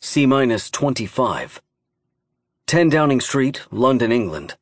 C-25. 10 Downing Street, London, England.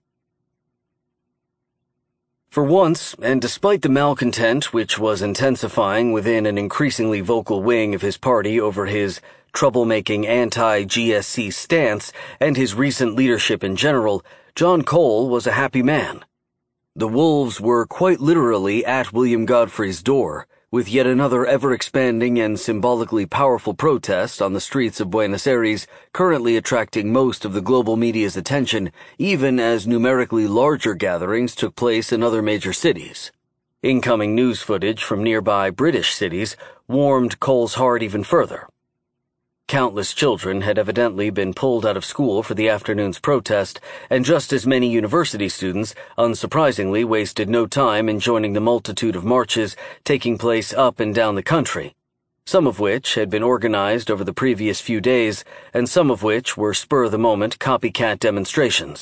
For once, and despite the malcontent which was intensifying within an increasingly vocal wing of his party over his troublemaking anti-GSC stance and his recent leadership in general, John Cole was a happy man. The wolves were quite literally at William Godfrey's door, with yet another ever-expanding and symbolically powerful protest on the streets of Buenos Aires currently attracting most of the global media's attention, even as numerically larger gatherings took place in other major cities. Incoming news footage from nearby British cities warmed Cole's heart even further. Countless children had evidently been pulled out of school for the afternoon's protest, and just as many university students, unsurprisingly, wasted no time in joining the multitude of marches taking place up and down the country, some of which had been organized over the previous few days, and some of which were spur-of-the-moment copycat demonstrations.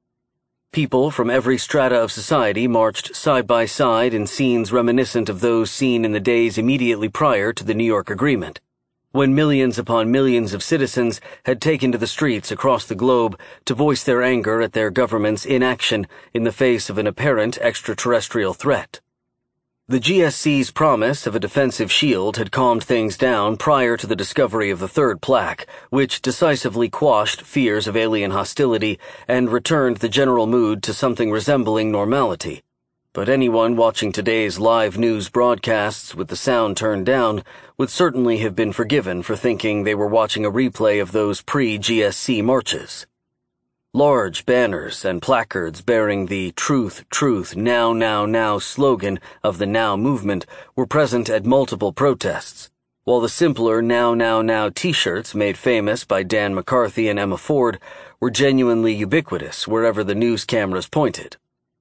People from every strata of society marched side by side in scenes reminiscent of those seen in the days immediately prior to the New York Agreement, when millions upon millions of citizens had taken to the streets across the globe to voice their anger at their government's inaction in the face of an apparent extraterrestrial threat. The GSC's promise of a defensive shield had calmed things down prior to the discovery of the third plaque, which decisively quashed fears of alien hostility and returned the general mood to something resembling normality. But anyone watching today's live news broadcasts with the sound turned down would certainly have been forgiven for thinking they were watching a replay of those pre-GSC marches. Large banners and placards bearing the "Truth, Truth, Now, Now, Now" slogan of the Now movement were present at multiple protests, while the simpler Now, Now, Now t-shirts made famous by Dan McCarthy and Emma Ford were genuinely ubiquitous wherever the news cameras pointed.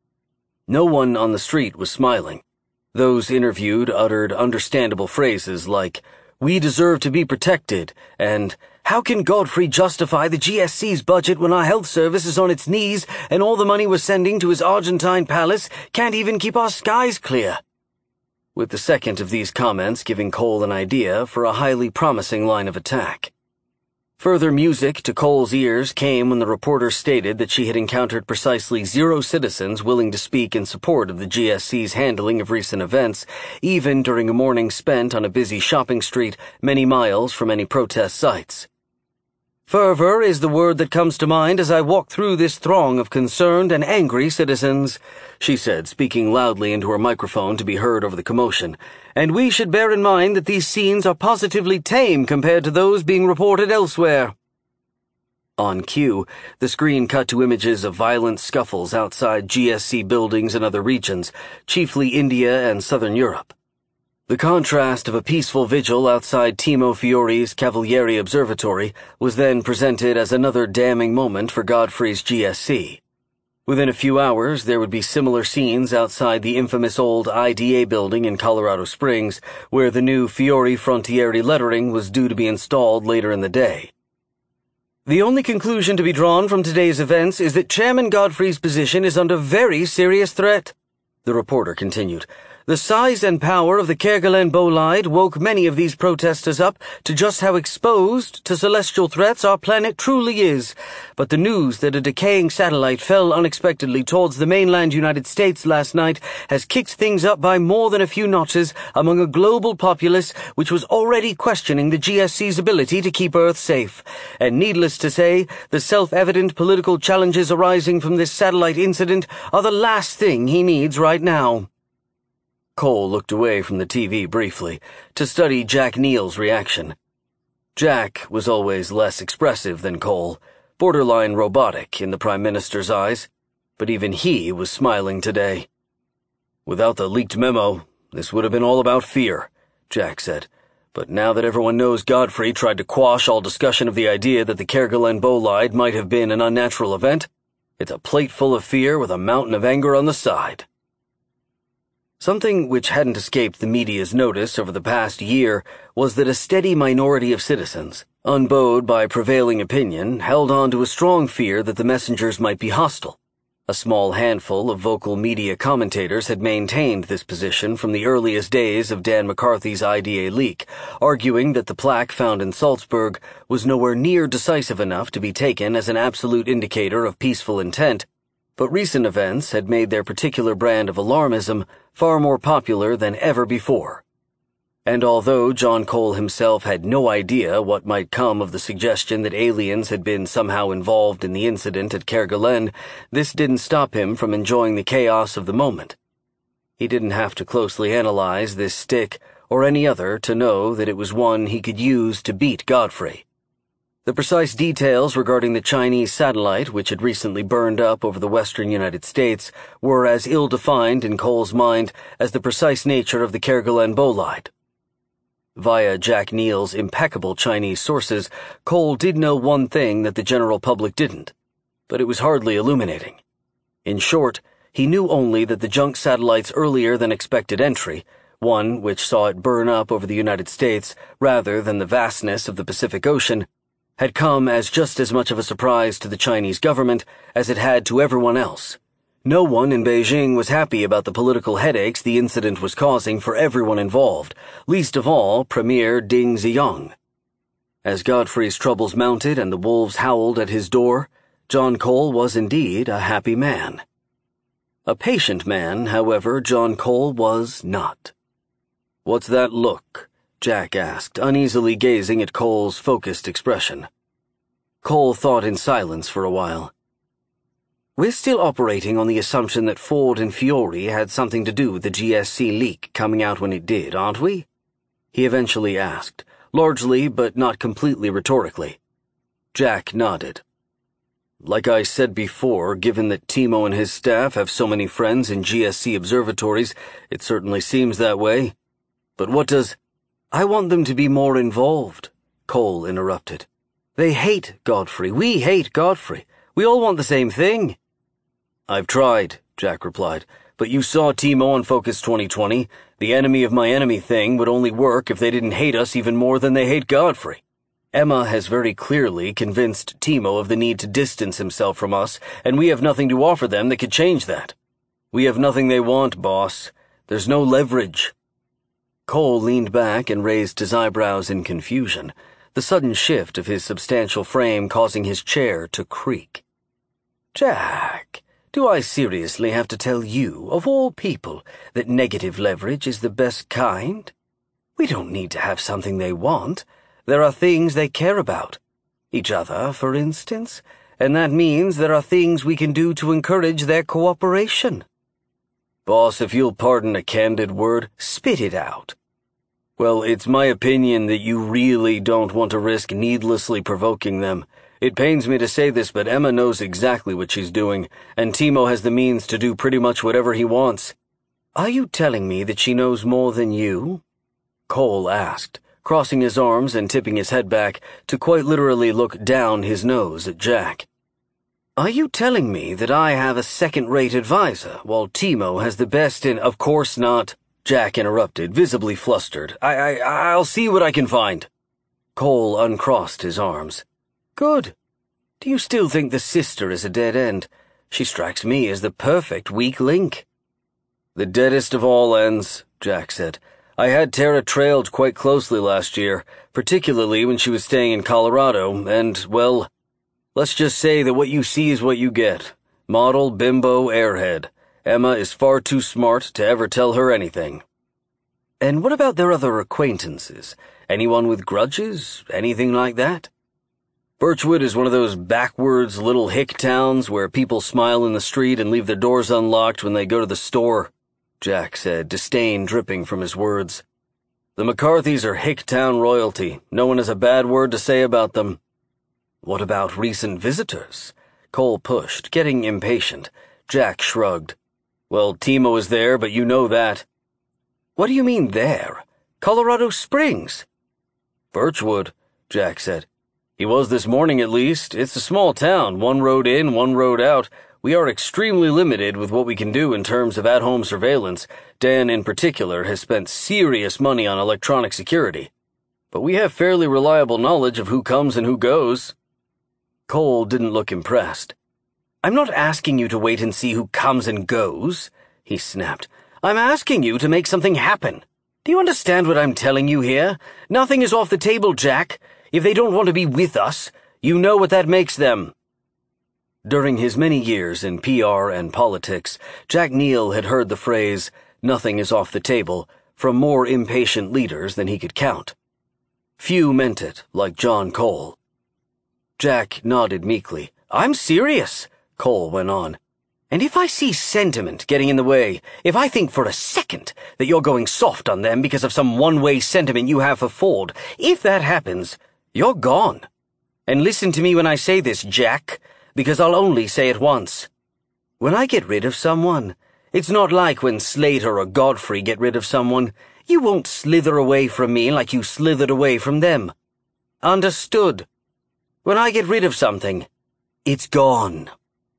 No one on the street was smiling. Those interviewed uttered understandable phrases like, "We deserve to be protected," and "How can Godfrey justify the GSC's budget when our health service is on its knees and all the money we're sending to his Argentine palace can't even keep our skies clear?" With the second of these comments giving Cole an idea for a highly promising line of attack. Further music to Cole's ears came when the reporter stated that she had encountered precisely 0 citizens willing to speak in support of the GSC's handling of recent events, even during a morning spent on a busy shopping street many miles from any protest sites. "Fervor is the word that comes to mind as I walk through this throng of concerned and angry citizens," she said, speaking loudly into her microphone to be heard over the commotion. "And we should bear in mind that these scenes are positively tame compared to those being reported elsewhere." On cue, the screen cut to images of violent scuffles outside GSC buildings in other regions, chiefly India and Southern Europe. The contrast of a peaceful vigil outside Timo Fiori's Cavalieri Observatory was then presented as another damning moment for Godfrey's GSC. Within a few hours, there would be similar scenes outside the infamous old IDA building in Colorado Springs, where the new Fiori Frontieri lettering was due to be installed later in the day. "The only conclusion to be drawn from today's events is that Chairman Godfrey's position is under very serious threat," the reporter continued. "The size and power of the Kerguelen bolide woke many of these protesters up to just how exposed to celestial threats our planet truly is. But the news that a decaying satellite fell unexpectedly towards the mainland United States last night has kicked things up by more than a few notches among a global populace which was already questioning the GSC's ability to keep Earth safe. And needless to say, the self-evident political challenges arising from this satellite incident are the last thing he needs right now." Cole looked away from the TV briefly to study Jack Neal's reaction. Jack was always less expressive than Cole, borderline robotic in the Prime Minister's eyes, but even he was smiling today. "Without the leaked memo, this would have been all about fear," Jack said. "But now that everyone knows Godfrey tried to quash all discussion of the idea that the Kerguelen bolide might have been an unnatural event, it's a plate full of fear with a mountain of anger on the side." Something which hadn't escaped the media's notice over the past year was that a steady minority of citizens, unbowed by prevailing opinion, held on to a strong fear that the messengers might be hostile, A small handful of vocal media commentators had maintained this position from the earliest days of Dan McCarthy's IDA leak, arguing that the plaque found in Salzburg was nowhere near decisive enough to be taken as an absolute indicator of peaceful intent, but recent events had made their particular brand of alarmism far more popular than ever before. And although John Cole himself had no idea what might come of the suggestion that aliens had been somehow involved in the incident at Kerguelen, this didn't stop him from enjoying the chaos of the moment. He didn't have to closely analyze this stick or any other to know that it was one he could use to beat Godfrey. The precise details regarding the Chinese satellite, which had recently burned up over the western United States, were as ill-defined in Cole's mind as the precise nature of the Kerguelen bolide. Via Jack Neal's impeccable Chinese sources, Cole did know one thing that the general public didn't, but it was hardly illuminating. In short, he knew only that the junk satellite's earlier-than-expected entry, one which saw it burn up over the United States rather than the vastness of the Pacific Ocean, had come as just as much of a surprise to the Chinese government as it had to everyone else. No one in Beijing was happy about the political headaches the incident was causing for everyone involved, least of all Premier Ding Ziyang. As Godfrey's troubles mounted and the wolves howled at his door, John Cole was indeed a happy man. A patient man, however, John Cole was not. "What's that look?" Jack asked, uneasily gazing at Cole's focused expression. Cole thought in silence for a while. "We're still operating on the assumption that Ford and Fiore had something to do with the GSC leak coming out when it did, aren't we?" he eventually asked, largely but not completely rhetorically. Jack nodded. "Like I said before, given that Timo and his staff have so many friends in GSC observatories, it certainly seems that way. But what does—" "I want them to be more involved," Cole interrupted. "They hate Godfrey. We hate Godfrey. We all want the same thing." "I've tried," Jack replied, "but you saw Timo on Focus 2020. The enemy of my enemy thing would only work if they didn't hate us even more than they hate Godfrey. Emma has very clearly convinced Timo of the need to distance himself from us, and we have nothing to offer them that could change that. We have nothing they want, boss. There's no leverage." Cole leaned back and raised his eyebrows in confusion, the sudden shift of his substantial frame causing his chair to creak. "Jack, do I seriously have to tell you, of all people, that negative leverage is the best kind? We don't need to have something they want. There are things they care about. Each other, for instance, and that means there are things we can do to encourage their cooperation." "Boss, if you'll pardon a candid word, spit it out." "Well, it's my opinion that you really don't want to risk needlessly provoking them. It pains me to say this, but Emma knows exactly what she's doing, and Timo has the means to do pretty much whatever he wants." "Are you telling me that she knows more than you?" Cole asked, crossing his arms and tipping his head back to quite literally look down his nose at Jack. "Are you telling me that I have a second-rate advisor, while Timo has the best in—" "Of course not," Jack interrupted, visibly flustered. I'll see what I can find." Cole uncrossed his arms. "Good. Do you still think the sister is a dead end? She strikes me as the perfect weak link." "The deadest of all ends," Jack said. "I had Tara trailed quite closely last year, particularly when she was staying in Colorado, and, well, let's just say that what you see is what you get. Model, bimbo, airhead. Emma is far too smart to ever tell her anything." "And what about their other acquaintances? Anyone with grudges? Anything like that?" "Birchwood is one of those backwards little hick towns where people smile in the street and leave their doors unlocked when they go to the store," Jack said, disdain dripping from his words. "The McCarthys are hick town royalty. No one has a bad word to say about them." "What about recent visitors?" Cole pushed, getting impatient. Jack shrugged. "Well, Timo is there, but you know that." "What do you mean there? Colorado Springs?" "Birchwood," Jack said. "He was this morning at least. It's a small town, one road in, one road out. We are extremely limited with what we can do in terms of at-home surveillance. Dan, in particular, has spent serious money on electronic security. But we have fairly reliable knowledge of who comes and who goes." Cole didn't look impressed. I'm not asking you to wait and see who comes and goes, he snapped. I'm asking you to make something happen. Do you understand what I'm telling you here? Nothing is off the table, Jack. If they don't want to be with us, you know what that makes them. During his many years in PR and politics, Jack Neal had heard the phrase, "nothing is off the table," from more impatient leaders than he could count. Few meant it, like John Cole. Jack nodded meekly. I'm serious, Cole went on. And if I see sentiment getting in the way, if I think for a second that you're going soft on them because of some one-way sentiment you have for Ford, if that happens, you're gone. And listen to me when I say this, Jack, because I'll only say it once. When I get rid of someone, it's not like when Slater or Godfrey get rid of someone. You won't slither away from me like you slithered away from them. Understood? When I get rid of something, it's gone.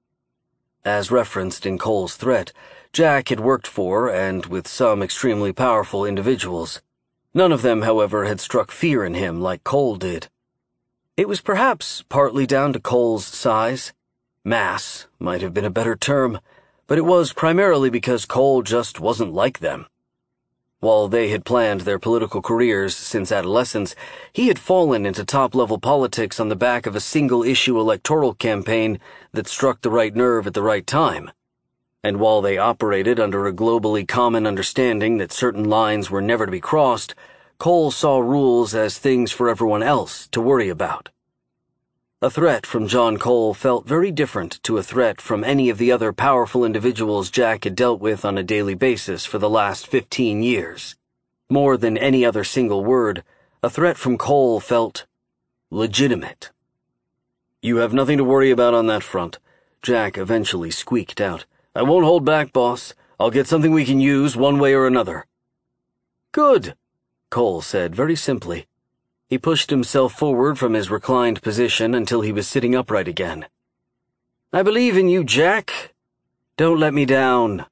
As referenced in Cole's threat, Jack had worked for and with some extremely powerful individuals. None of them, however, had struck fear in him like Cole did. It was perhaps partly down to Cole's size. Mass might have been a better term, but it was primarily because Cole just wasn't like them. While they had planned their political careers since adolescence, he had fallen into top-level politics on the back of a single-issue electoral campaign that struck the right nerve at the right time. And while they operated under a globally common understanding that certain lines were never to be crossed, Cole saw rules as things for everyone else to worry about. A threat from John Cole felt very different to a threat from any of the other powerful individuals Jack had dealt with on a daily basis for the last 15 years. More than any other single word, a threat from Cole felt legitimate. You have nothing to worry about on that front, Jack eventually squeaked out. I won't hold back, boss. I'll get something we can use one way or another. Good, Cole said very simply. He pushed himself forward from his reclined position until he was sitting upright again. I believe in you, Jack. Don't let me down.